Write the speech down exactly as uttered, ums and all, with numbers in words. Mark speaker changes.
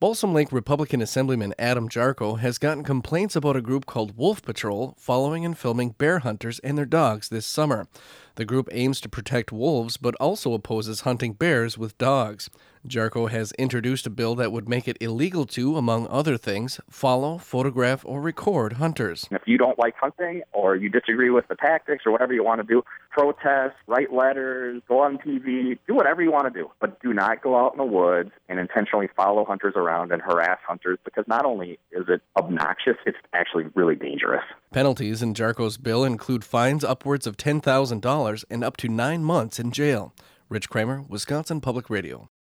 Speaker 1: Balsam Lake Republican Assemblyman Adam Jarko has gotten complaints about a group called Wolf Patrol following and filming bear hunters and their dogs this summer. The group aims to protect wolves but also opposes hunting bears with dogs. Jarko has introduced a bill that would make it illegal to, among other things, follow, photograph, or record hunters.
Speaker 2: If you don't like hunting or you disagree with the tactics or whatever you want to do, protest, write letters, go on T V, do whatever you want to do. But do not go out in the woods and intentionally follow hunters around and harass hunters, because not only is it obnoxious, it's actually really dangerous.
Speaker 1: Penalties in Jarko's bill include fines upwards of ten thousand dollars and up to nine months in jail. Rich Kramer, Wisconsin Public Radio.